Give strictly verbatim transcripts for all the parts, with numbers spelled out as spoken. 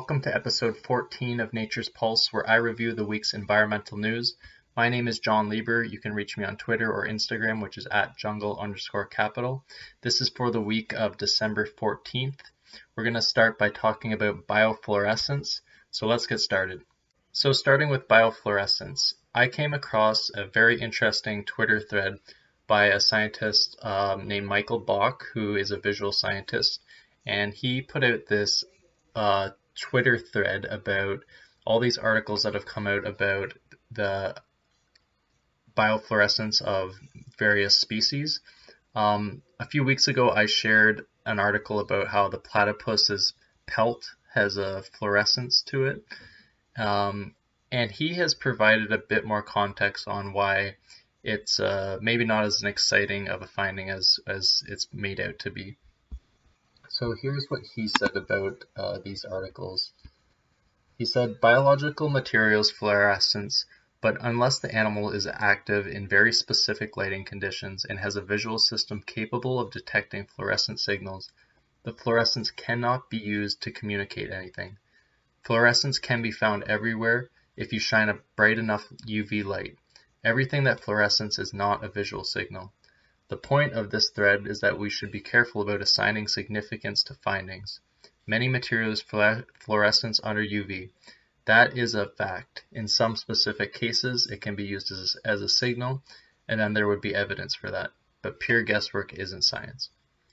Welcome to episode fourteen of Nature's Pulse, where I review the week's environmental news. My name is John Lieber. You can reach me on Twitter or Instagram, which is at jungle underscore capital. This is for the week of December fourteenth. We're going to start by talking about biofluorescence. So let's get started. So starting with biofluorescence, I came across a very interesting Twitter thread by a scientist um, named Michael Bach, who is a visual scientist. And he put out this uh, Twitter thread about all these articles that have come out about the biofluorescence of various species. Um, a few weeks ago, I shared an article about how the platypus's pelt has a fluorescence to it. Um, and he has provided a bit more context on why it's uh, maybe not as an exciting of a finding as, as it's made out to be. So here's what he said about uh, these articles. He said, biological materials fluorescence, but unless the animal is active in very specific lighting conditions and has a visual system capable of detecting fluorescent signals, the fluorescence cannot be used to communicate anything. Fluorescence can be found everywhere if you shine a bright enough U V light. Everything that fluorescence is not a visual signal. The point of this thread is that we should be careful about assigning significance to findings. Many materials fluorescence under U V. That is a fact. In some specific cases, it can be used as, as a signal, and then there would be evidence for that. But pure guesswork isn't science.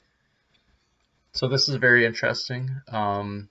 So this is very interesting. Um,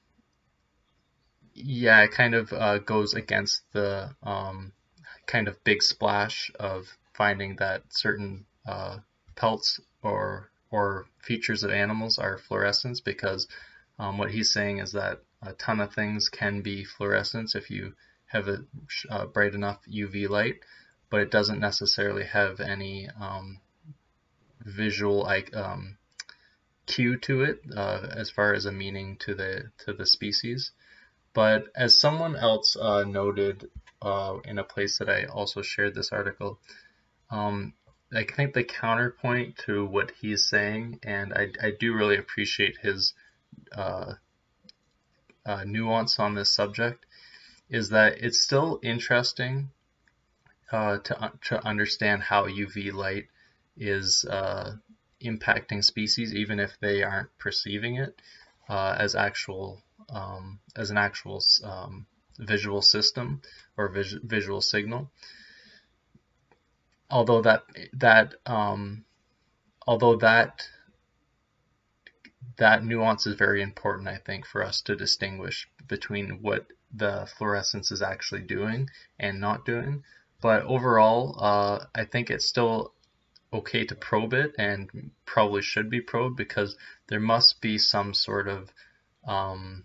yeah, it kind of uh, goes against the um, kind of big splash of finding that certain uh, pelts or or features of animals are fluorescence, because um, what he's saying is that a ton of things can be fluorescence if you have a uh, bright enough U V light, but it doesn't necessarily have any um, visual like um, cue to it uh, as far as a meaning to the to the species. But as someone else uh, noted uh, in a place that I also shared this article, um, I think the counterpoint to what he's saying, and I, I do really appreciate his uh, uh, nuance on this subject, is that it's still interesting uh, to, to understand how U V light is uh, impacting species, even if they aren't perceiving it uh, as actual um, as an actual um, visual system or vis visual signal. Although that that um, although that that nuance is very important, I think, for us to distinguish between what the fluorescence is actually doing and not doing. But overall, uh, I think it's still okay to probe it, and probably should be probed, because there must be some sort of um,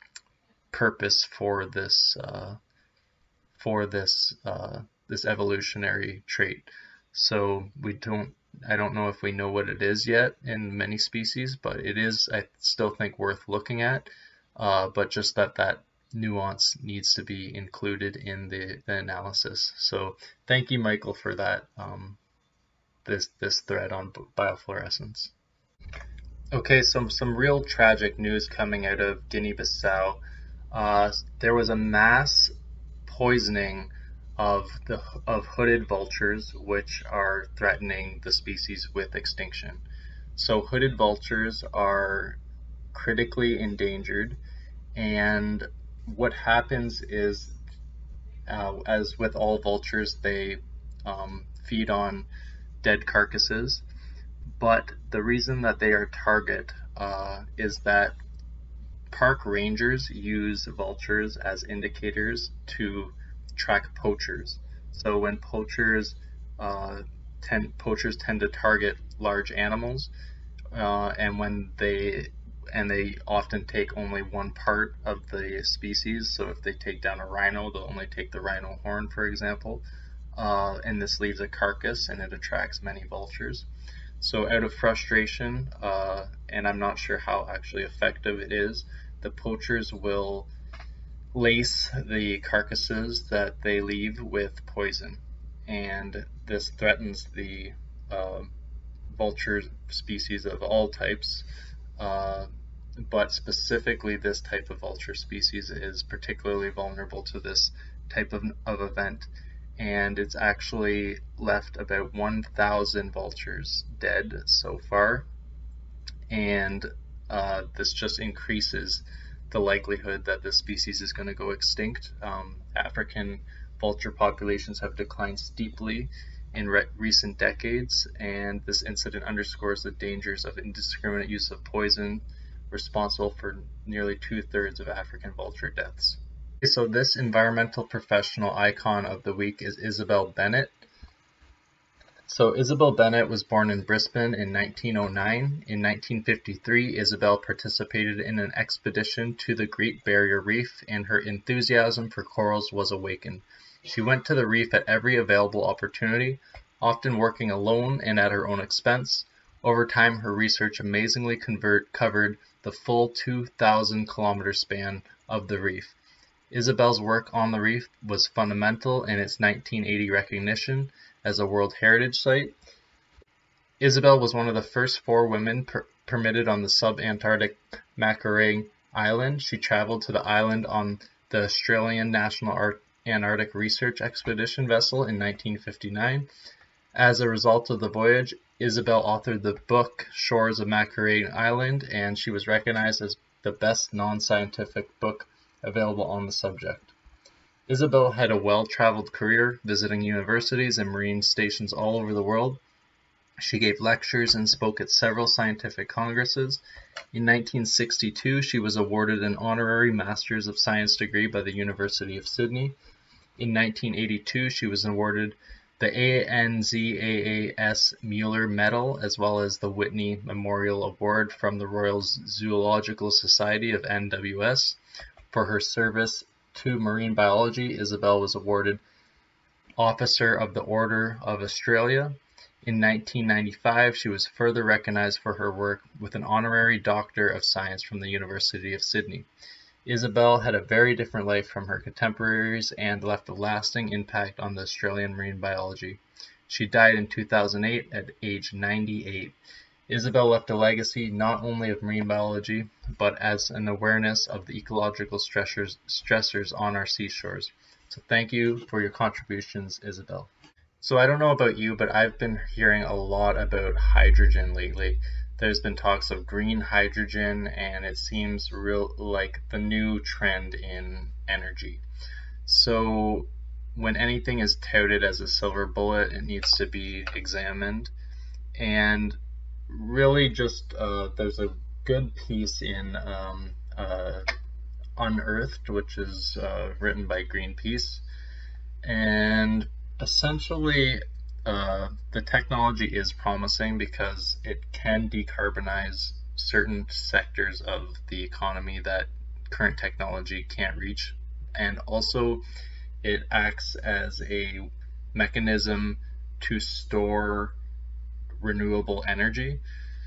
purpose for this uh, for this uh, this evolutionary trait. So we don't, I don't know if we know what it is yet in many species, but it is, I still think, worth looking at. Uh, but just that that nuance needs to be included in the, the analysis. So thank you, Michael, for that um, this this thread on biofluorescence. Okay, so some real tragic news coming out of Guinea-Bissau. Uh, there was a mass poisoning of the of hooded vultures, which are threatening the species with extinction. So hooded vultures are critically endangered, and what happens is, uh, as with all vultures, they um, feed on dead carcasses. But the reason that they are target uh, is that park rangers use vultures as indicators to track poachers. So when poachers uh, tend poachers tend to target large animals, uh, and when they and they often take only one part of the species. So if they take down a rhino, they'll only take the rhino horn, for example, uh, and this leaves a carcass, and it attracts many vultures. So out of frustration, uh, and I'm not sure how actually effective it is, the poachers will lace the carcasses that they leave with poison, and this threatens the uh, vulture species of all types, uh, but specifically this type of vulture species is particularly vulnerable to this type of, of event, and it's actually left about one thousand vultures dead so far, and uh, this just increases the likelihood that this species is going to go extinct. Um, African vulture populations have declined steeply in re- recent decades, and this incident underscores the dangers of indiscriminate use of poison, responsible for nearly two-thirds of African vulture deaths. Okay, so this environmental professional icon of the week is Isabel Bennett. So Isabel Bennett was born in Brisbane in nineteen oh nine. In nineteen fifty-three, Isabel participated in an expedition to the Great Barrier Reef, and her enthusiasm for corals was awakened. She went to the reef at every available opportunity, often working alone and at her own expense. Over time, her research amazingly convert, covered the full two thousand kilometer span of the reef. Isabel's work on the reef was fundamental in its nineteen eighty recognition as a World Heritage Site. Isabel was one of the first four women per permitted on the sub-Antarctic Macquarie Island. She traveled to the island on the Australian National Ar Antarctic Research Expedition vessel in nineteen fifty-nine. As a result of the voyage, Isabel authored the book Shores of Macquarie Island, and she was recognized as the best non-scientific book available on the subject. Isabel had a well-traveled career, visiting universities and marine stations all over the world. She gave lectures and spoke at several scientific congresses. In nineteen sixty-two, she was awarded an honorary Masters of Science degree by the University of Sydney. In nineteen eighty-two, she was awarded the A N Z A A S Mueller Medal, as well as the Whitney Memorial Award from the Royal Zoological Society of N W S. For her service to marine biology, Isabel was awarded Officer of the Order of Australia. In nineteen ninety-five, she was further recognized for her work with an honorary Doctor of Science from the University of Sydney. Isabel had a very different life from her contemporaries and left a lasting impact on the Australian marine biology. She died in two thousand eight at age ninety-eight. Isabel left a legacy not only of marine biology, but as an awareness of the ecological stressors, stressors on our seashores. So thank you for your contributions, Isabel. So I don't know about you, but I've been hearing a lot about hydrogen lately. There's been talks of green hydrogen, and it seems real like the new trend in energy. So when anything is touted as a silver bullet, it needs to be examined. And really just uh, there's a good piece in um, uh, Unearthed, which is uh, written by Greenpeace, and essentially uh, the technology is promising because it can decarbonize certain sectors of the economy that current technology can't reach, and also it acts as a mechanism to store renewable energy.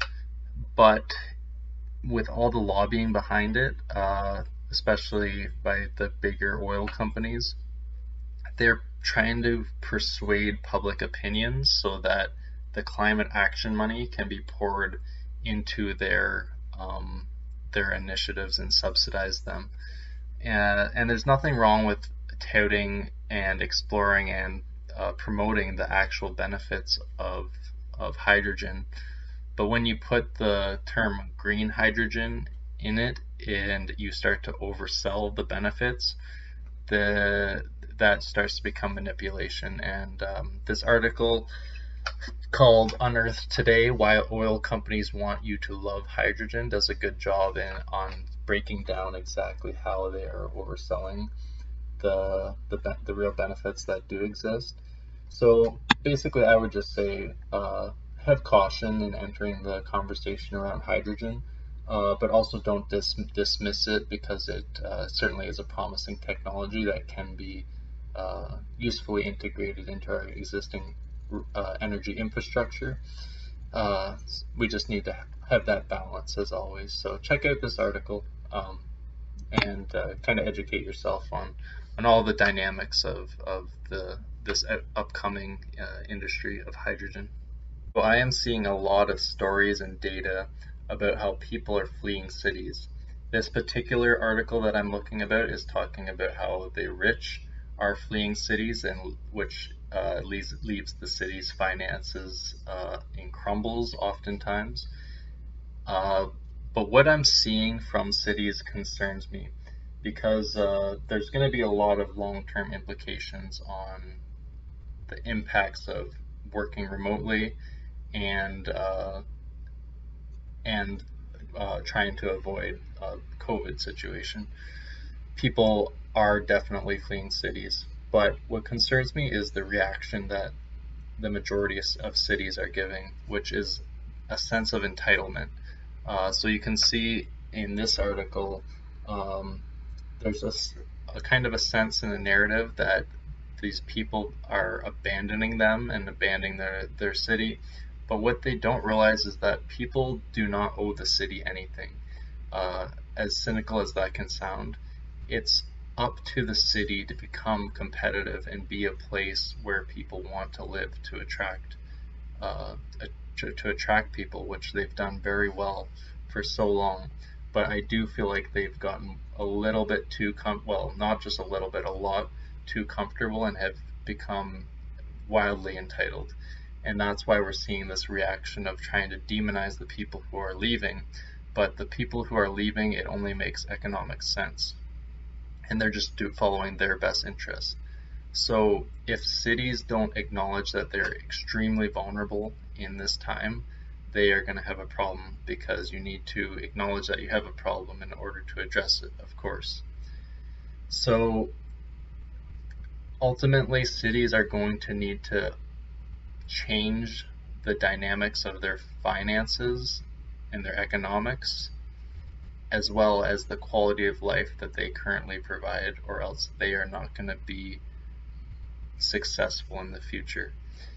But with all the lobbying behind it, uh, especially by the bigger oil companies, they're trying to persuade public opinion so that the climate action money can be poured into their um, their initiatives and subsidize them. Uh, and there's nothing wrong with touting and exploring and uh, promoting the actual benefits of of hydrogen. But when you put the term green hydrogen in it and you start to oversell the benefits, the that starts to become manipulation. And um, this article called Unearthed Today: Why Oil Companies Want You to Love Hydrogen does a good job in on breaking down exactly how they are overselling the the, the real benefits that do exist. So basically, I would just say uh, have caution in entering the conversation around hydrogen, uh, but also don't dis dismiss it, because it uh, certainly is a promising technology that can be uh, usefully integrated into our existing uh, energy infrastructure. Uh, we just need to have that balance, as always. So check out this article um, and uh, kind of educate yourself on on all the dynamics of, of the this upcoming uh, industry of hydrogen. So I am seeing a lot of stories and data about how people are fleeing cities. This particular article that I'm looking about is talking about how the rich are fleeing cities, and which uh, leaves, leaves the city's finances uh, in crumbles oftentimes. Uh, but what I'm seeing from cities concerns me because uh, there's going to be a lot of long-term implications on the impacts of working remotely and uh, and uh, trying to avoid a COVID situation. People are definitely fleeing cities, but what concerns me is the reaction that the majority of cities are giving, which is a sense of entitlement. Uh, so you can see in this article, um, there's a, a kind of a sense in the narrative that these people are abandoning them and abandoning their, their city. But what they don't realize is that people do not owe the city anything. Uh, as cynical as that can sound, it's up to the city to become competitive and be a place where people want to live to attract uh, to, to attract people, which they've done very well for so long. But I do feel like they've gotten a little bit too com well, not just a little bit, a lot too comfortable and have become wildly entitled. And that's why we're seeing this reaction of trying to demonize the people who are leaving. But the people who are leaving, it only makes economic sense. And they're just do, following their best interests. So if cities don't acknowledge that they're extremely vulnerable in this time, they are going to have a problem, because you need to acknowledge that you have a problem in order to address it, of course. So ultimately, cities are going to need to change the dynamics of their finances and their economics, as well as the quality of life that they currently provide, or else they are not going to be successful in the future.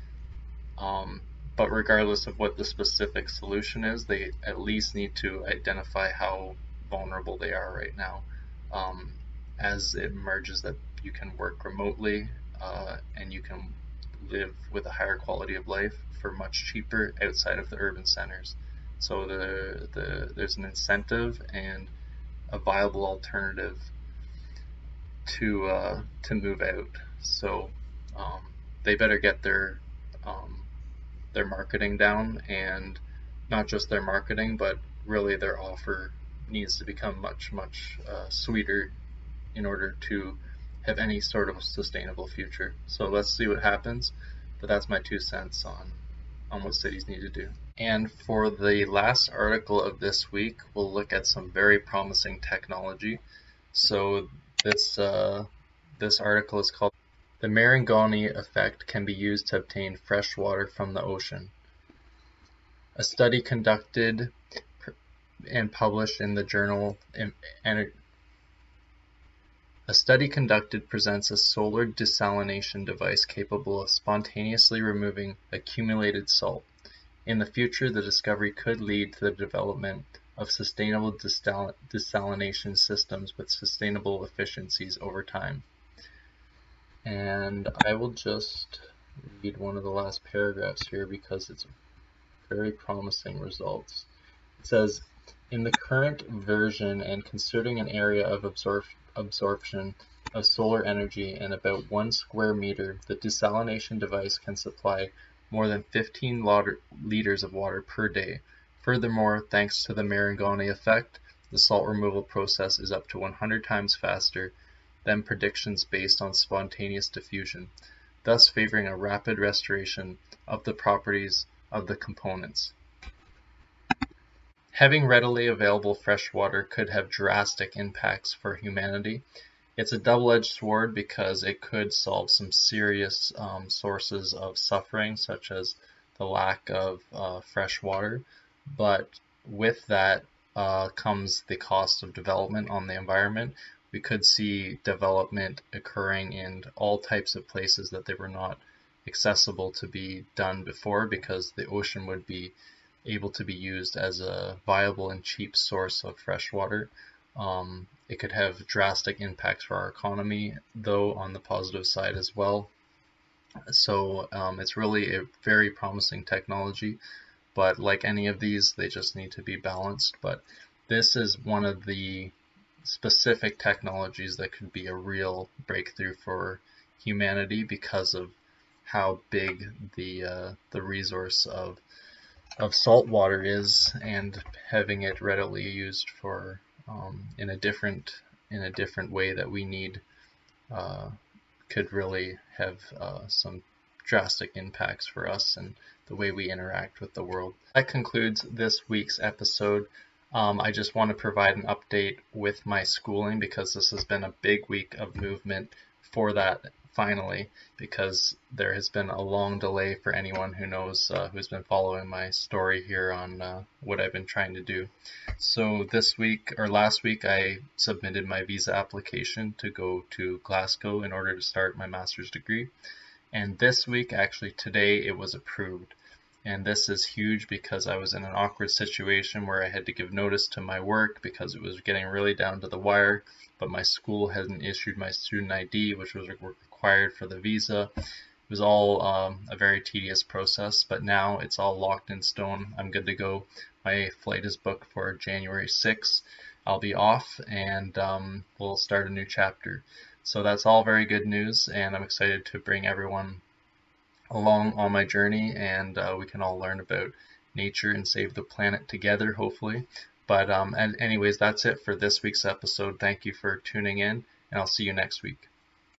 Um, but regardless of what the specific solution is, they at least need to identify how vulnerable they are right now. Um, as it emerges that you can work remotely uh, and you can live with a higher quality of life for much cheaper outside of the urban centers. So the, the there's an incentive and a viable alternative to uh, to move out. So um, they better get their um, their marketing down, and not just their marketing, but really their offer needs to become much much uh, sweeter in order to have any sort of sustainable future. So let's see what happens, but that's my two cents on on what cities need to do. And for the last article of this week, we'll look at some very promising technology. So this uh, this article is called "The Marangoni Effect Can Be Used to Obtain Fresh Water from the Ocean." A study conducted and published in the journal and a study conducted presents a solar desalination device capable of spontaneously removing accumulated salt. In the future, the discovery could lead to the development of sustainable desal desalination systems with sustainable efficiencies over time. And I will just read one of the last paragraphs here because it's very promising results. It says, in the current version and considering an area of absor absorption of solar energy and about one square meter, the desalination device can supply more than fifteen liters of water per day. Furthermore, thanks to the Marangoni effect, the salt removal process is up to one hundred times faster than predictions based on spontaneous diffusion, thus favoring a rapid restoration of the properties of the components. Having readily available fresh water could have drastic impacts for humanity. It's a double-edged sword because it could solve some serious um, sources of suffering, such as the lack of uh, fresh water. But with that uh, comes the cost of development on the environment. We could see development occurring in all types of places that they were not accessible to be done before, because the ocean would be able to be used as a viable and cheap source of fresh water. Um, it could have drastic impacts for our economy, though, on the positive side as well. So um, it's really a very promising technology. but like any of these, they just need to be balanced. But this is one of the specific technologies that could be a real breakthrough for humanity because of how big the uh, the resource of of salt water is, and having it readily used for um, in a different in a different way that we need uh, could really have uh, some drastic impacts for us and the way we interact with the world. That concludes this week's episode. Um, I just want to provide an update with my schooling because this has been a big week of movement for that finally, because there has been a long delay for anyone who knows, uh, who's been following my story here on uh, what I've been trying to do. So this week, or last week, I submitted my visa application to go to Glasgow in order to start my master's degree. And this week, actually today, it was approved. And this is huge because I was in an awkward situation where I had to give notice to my work because it was getting really down to the wire, but my school hadn't issued my student I D, which was required for the visa. It was all um, a very tedious process, but now it's all locked in stone. I'm good to go. My flight is booked for January sixth. I'll be off, and um, we'll start a new chapter. So that's all very good news, and I'm excited to bring everyone along on my journey, and uh, we can all learn about nature and save the planet together, hopefully. But um, and anyways, that's it for this week's episode. Thank you for tuning in, and I'll see you next week.